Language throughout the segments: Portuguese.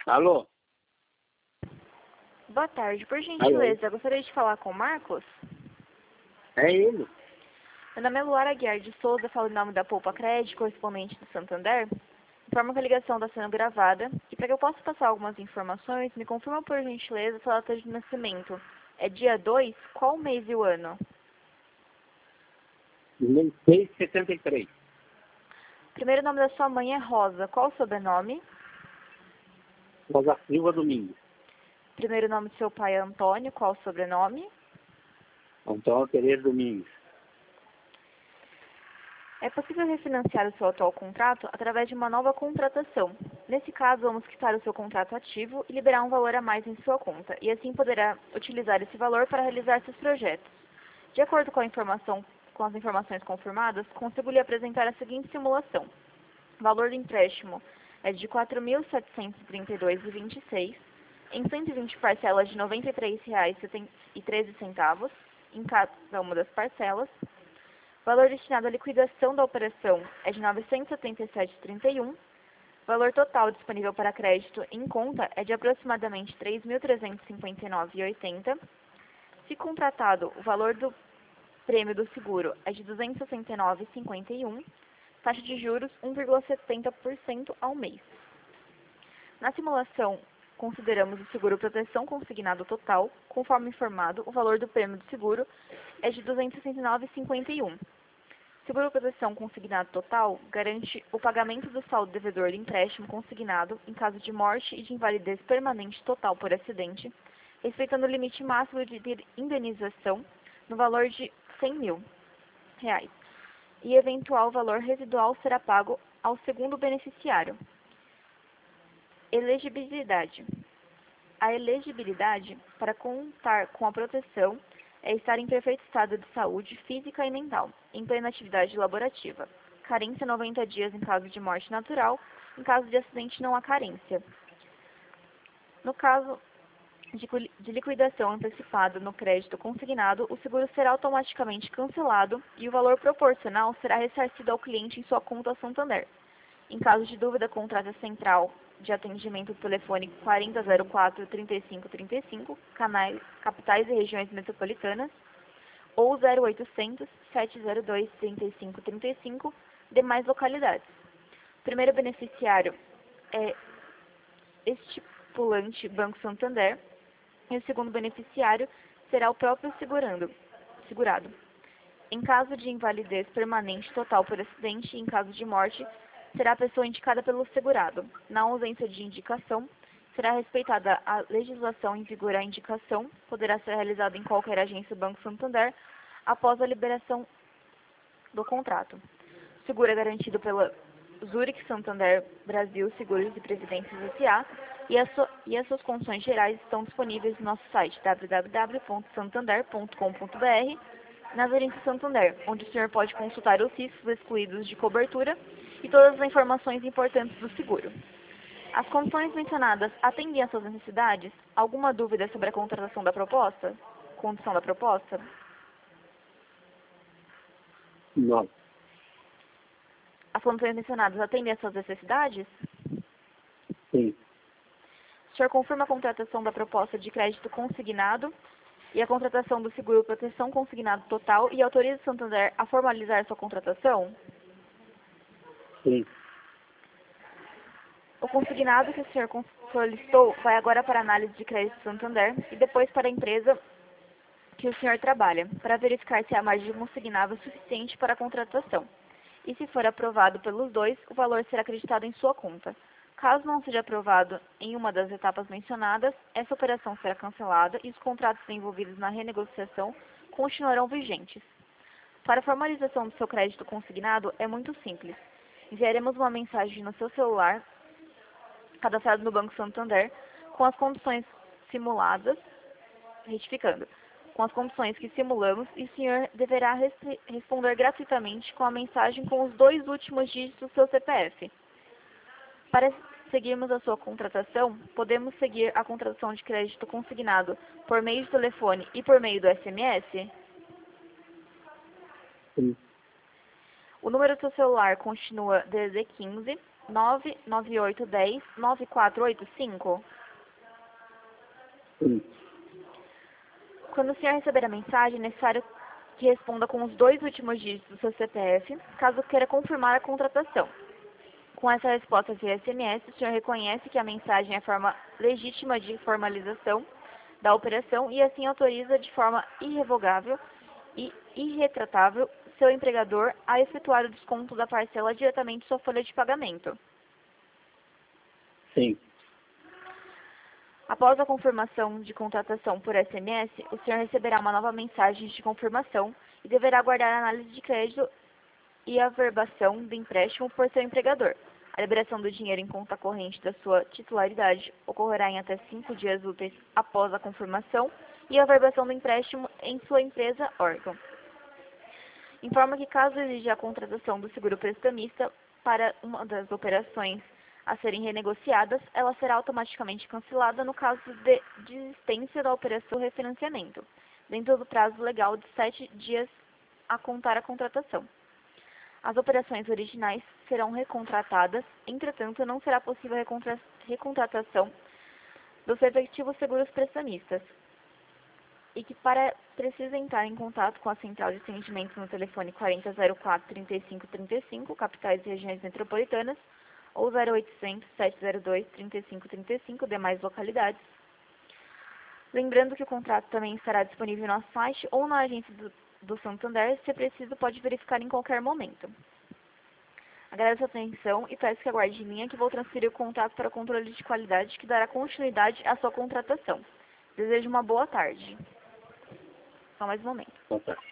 Alô? Boa tarde. Por Alô? gentileza, eu gostaria de falar com o Marcos. É ele? Meu nome é Luara Guiar de Souza, falo em nome da Poupa Crédito, correspondente do Santander. Informo que a ligação está sendo gravada e para que eu possa passar algumas informações, me confirma por gentileza sua data de nascimento. É dia 2? Qual o mês e o ano? 1673. Primeiro nome da sua mãe é Rosa. Qual o sobrenome? Rosa Silva Domingos. Primeiro nome do seu pai é Antônio. Qual o sobrenome? Antônio Pereira Domingos. É possível refinanciar o seu atual contrato através de uma nova contratação. Nesse caso, vamos quitar o seu contrato ativo e liberar um valor a mais em sua conta, e assim poderá utilizar esse valor para realizar seus projetos. De acordo com as informações confirmadas, consigo lhe apresentar a seguinte simulação. O valor do empréstimo é de R$ 4.732,26, em 120 parcelas de R$ 93,13 em cada uma das parcelas. O valor destinado à liquidação da operação é de R$ 977,31. O valor total disponível para crédito em conta é de aproximadamente R$ 3.359,80. Se contratado, o valor do prêmio do seguro é de R$ 269,51. Taxa de juros 1,70% ao mês. Na simulação, consideramos o seguro proteção consignado total, conforme informado, o valor do prêmio do seguro é de R$ 269,51. Seguro proteção consignado total garante o pagamento do saldo devedor do empréstimo consignado em caso de morte e de invalidez permanente total por acidente, respeitando o limite máximo de indenização no valor de R$ 100 mil. E eventual valor residual será pago ao segundo beneficiário. Elegibilidade. A elegibilidade para contar com a proteção é estar em perfeito estado de saúde física e mental, em plena atividade laborativa. Carência 90 dias em caso de morte natural, em caso de acidente não há carência. No caso de liquidação antecipada no crédito consignado, o seguro será automaticamente cancelado e o valor proporcional será ressarcido ao cliente em sua conta Santander. Em caso de dúvida, contrate a central de atendimento telefônico 4004-3535, capitais e regiões metropolitanas, ou 0800 702 3535, demais localidades. O primeiro beneficiário é estipulante Banco Santander, e o segundo beneficiário será o próprio segurado. Em caso de invalidez permanente total por acidente e em caso de morte, será a pessoa indicada pelo segurado. Na ausência de indicação, será respeitada a legislação em vigor. A indicação poderá ser realizada em qualquer agência do Banco Santander após a liberação do contrato. O seguro é garantido pela Zurich Santander Brasil Seguros e Previdências S.A. e as suas condições gerais estão disponíveis no nosso site www.santander.com.br, nas agências Santander, onde o senhor pode consultar os riscos excluídos de cobertura e todas as informações importantes do seguro. As condições mencionadas atendem às suas necessidades? Alguma dúvida sobre a contratação da proposta? Condição da proposta? Não. As condições mencionadas atendem às suas necessidades? Sim. O senhor confirma a contratação da proposta de crédito consignado e a contratação do seguro proteção consignado total e autoriza o Santander a formalizar sua contratação? Sim. O consignado que o senhor solicitou vai agora para a análise de crédito do Santander e depois para a empresa que o senhor trabalha, para verificar se a margem consignável é suficiente para a contratação. E se for aprovado pelos dois, o valor será acreditado em sua conta. Caso não seja aprovado em uma das etapas mencionadas, essa operação será cancelada e os contratos envolvidos na renegociação continuarão vigentes. Para a formalização do seu crédito consignado é muito simples. Enviaremos uma mensagem no seu celular, cadastrado no Banco Santander, com as condições simuladas, retificando, com as condições que simulamos, e o senhor deverá responder gratuitamente com a mensagem com os 2 últimos dígitos do seu CPF. Para seguirmos a sua contratação, podemos seguir a contratação de crédito consignado por meio de telefone e por meio do SMS? Sim. O número do seu celular continua DDD 15 99810-9485. Sim. Quando o senhor receber a mensagem, é necessário que responda com os 2 últimos dígitos do seu CPF, caso queira confirmar a contratação. Com essa resposta via SMS, o senhor reconhece que a mensagem é forma legítima de formalização da operação e assim autoriza de forma irrevogável e irretratável seu empregador a efetuar o desconto da parcela diretamente em sua folha de pagamento. Sim. Após a confirmação de contratação por SMS, o senhor receberá uma nova mensagem de confirmação e deverá aguardar a análise de crédito e a averbação do empréstimo por seu empregador. A liberação do dinheiro em conta corrente da sua titularidade ocorrerá em até 5 dias úteis após a confirmação e a averbação do empréstimo em sua empresa órgão. Informa que caso exija a contratação do seguro prestamista para uma das operações a serem renegociadas, ela será automaticamente cancelada no caso de desistência da operação do refinanciamento, dentro do prazo legal de 7 dias a contar a contratação. As operações originais serão recontratadas, entretanto, não será possível a recontratação dos respectivos seguros prestamistas, e que precisa entrar em contato com a central de atendimentos no telefone 4004-3535, capitais e regiões metropolitanas, ou 0800-702-3535, demais localidades. Lembrando que o contrato também estará disponível no nosso site ou na agência do Santander, se preciso pode verificar em qualquer momento. Agradeço a atenção e peço que aguarde em linha que vou transferir o contato para o controle de qualidade que dará continuidade à sua contratação. Desejo uma boa tarde. Só mais um momento. Boa tarde.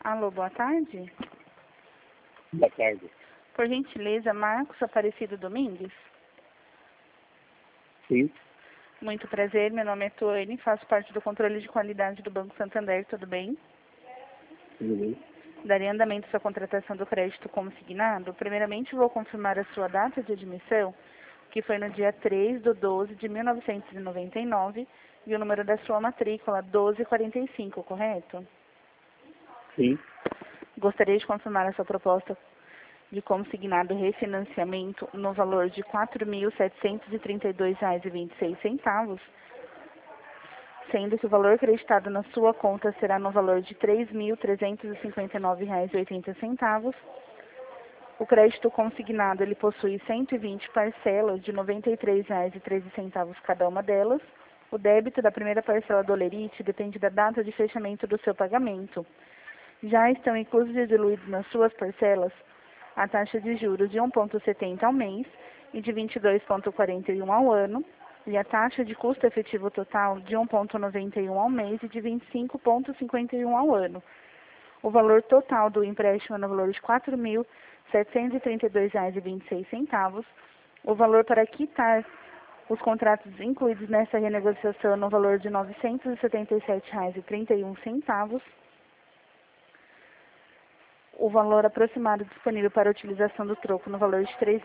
Alô, boa tarde. Boa tarde. Por gentileza, Marcos Aparecido Domingues? Sim, Muito prazer, meu nome é Tuane, faço parte do controle de qualidade do Banco Santander, tudo bem? tudo bem. Darei andamento à sua contratação do crédito consignado. Primeiramente, vou confirmar a sua data de admissão, que foi no dia 3/12/1999, e o número da sua matrícula, 1245, correto? Sim, Gostaria de confirmar a sua proposta de consignado refinanciamento no valor de R$ 4.732,26, sendo que o valor acreditado na sua conta será no valor de R$ 3.359,80. O crédito consignado ele possui 120 parcelas de R$ 93,13 cada uma delas. O débito da primeira parcela do Olerite depende da data de fechamento do seu pagamento. Já estão inclusos e diluídos nas suas parcelas a taxa de juros de 1,70 ao mês e de 22,41 ao ano, e a taxa de custo efetivo total de 1,91 ao mês e de 25,51 ao ano. O valor total do empréstimo é no valor de R$ 4.732,26. O valor para quitar os contratos incluídos nessa renegociação é no valor de R$ 977,31. O valor aproximado disponível para a utilização do troco no valor de R$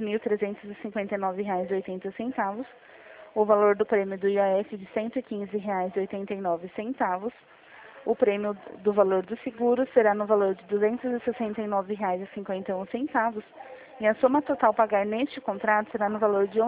3.359,80. O valor do prêmio do IOF de R$ 115,89. O prêmio do valor do seguro será no valor de R$ 269,51. E a soma total a pagar neste contrato será no valor de R$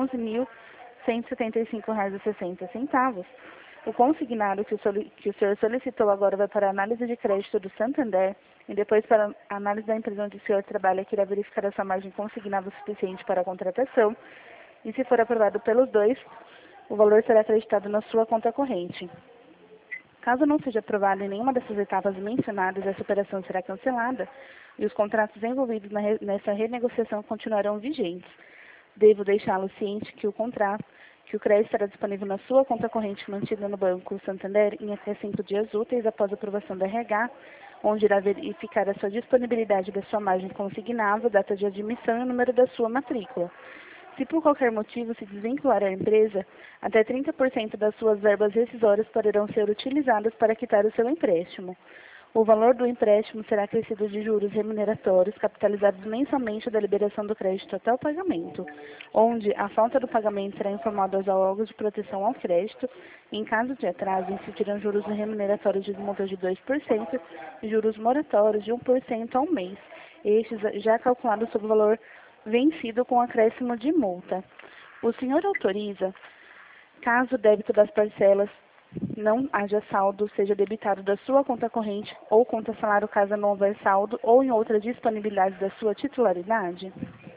11.175,60. O consignado que o senhor solicitou agora vai para a análise de crédito do Santander e depois para a análise da empresa onde o senhor trabalha, que irá verificar a sua margem consignável suficiente para a contratação. E se for aprovado pelos dois, o valor será acreditado na sua conta corrente. Caso não seja aprovado em nenhuma dessas etapas mencionadas, essa operação será cancelada e os contratos envolvidos nessa renegociação continuarão vigentes. Devo deixá-lo ciente que o crédito estará disponível na sua conta corrente mantida no Banco Santander em até 5 dias úteis após a aprovação da RH, onde irá verificar a sua disponibilidade da sua margem consignável, data de admissão e o número da sua matrícula. Se por qualquer motivo se desvincular a empresa, até 30% das suas verbas rescisórias poderão ser utilizadas para quitar o seu empréstimo. O valor do empréstimo será acrescido de juros remuneratórios capitalizados mensalmente da liberação do crédito até o pagamento, onde a falta do pagamento será informada aos órgãos de proteção ao crédito. Em caso de atraso, incidirão juros remuneratórios de multa de 2% e juros moratórios de 1% ao mês, estes já calculados sobre o valor vencido com acréscimo de multa. O senhor autoriza, caso o débito das parcelas não haja saldo, seja debitado da sua conta corrente ou conta salário caso não houver saldo ou em outra disponibilidade da sua titularidade?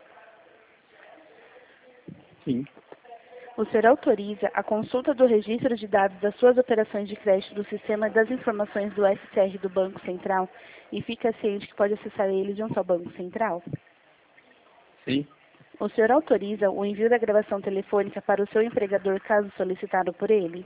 sim, O senhor autoriza a consulta do registro de dados das suas operações de crédito do sistema das informações do SCR do Banco Central e fica ciente que pode acessar ele de um só Banco Central? sim, O senhor autoriza o envio da gravação telefônica para o seu empregador caso solicitado por ele?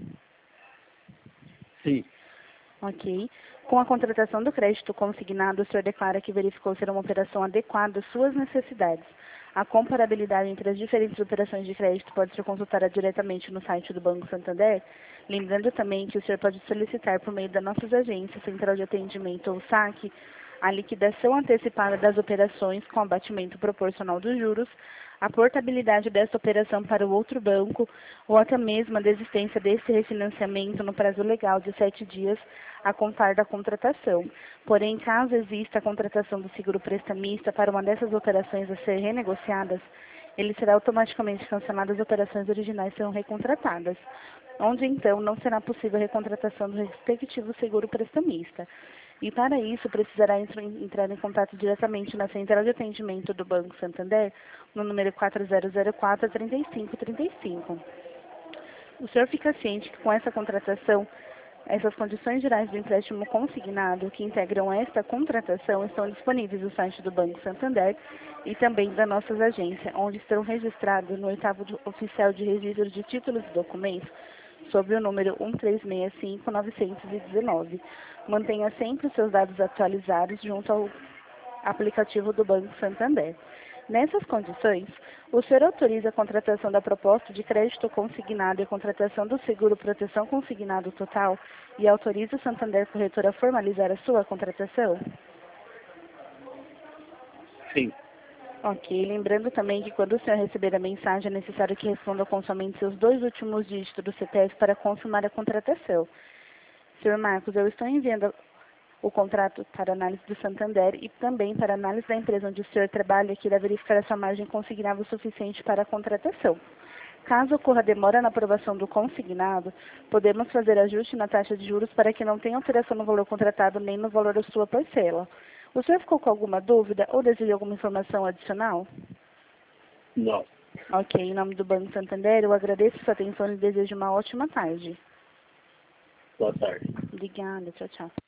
sim, Ok. Com a contratação do crédito consignado, o senhor declara que verificou ser uma operação adequada às suas necessidades. A comparabilidade entre as diferentes operações de crédito pode ser consultada diretamente no site do Banco Santander. Lembrando também que o senhor pode solicitar por meio das nossas agências, Central de Atendimento ou SAC, a liquidação antecipada das operações com abatimento proporcional dos juros, a portabilidade desta operação para o outro banco ou até mesmo a desistência desse refinanciamento no prazo legal de 7 dias a contar da contratação. Porém, caso exista a contratação do seguro prestamista para uma dessas operações a ser renegociadas, ele será automaticamente cancelado, as operações originais serão recontratadas, onde então não será possível a recontratação do respectivo seguro prestamista. E para isso, precisará entrar em contato diretamente na Central de Atendimento do Banco Santander, no número 4004-3535. O senhor fica ciente que com essa contratação, essas condições gerais do empréstimo consignado que integram esta contratação estão disponíveis no site do Banco Santander e também das nossas agências, onde estão registrados no 8º oficial de registro de títulos e documentos sob o número 1365919. Mantenha sempre os seus dados atualizados junto ao aplicativo do Banco Santander. Nessas condições, o senhor autoriza a contratação da proposta de crédito consignado e a contratação do seguro proteção consignado total e autoriza o Santander Corretora a formalizar a sua contratação? Sim. Ok. Lembrando também que quando o senhor receber a mensagem, é necessário que responda com somente seus 2 últimos dígitos do CPF para confirmar a contratação. Senhor Marcos, eu estou enviando o contrato para análise do Santander e também para análise da empresa onde o senhor trabalha, que irá verificar a sua margem consignável suficiente para a contratação. Caso ocorra demora na aprovação do consignado, podemos fazer ajuste na taxa de juros para que não tenha alteração no valor contratado nem no valor da sua parcela. O senhor ficou com alguma dúvida ou deseja alguma informação adicional? Não. Ok. Em nome do Banco Santander, eu agradeço sua atenção e desejo uma ótima tarde. Boa tarde. Obrigada. Tchau, tchau.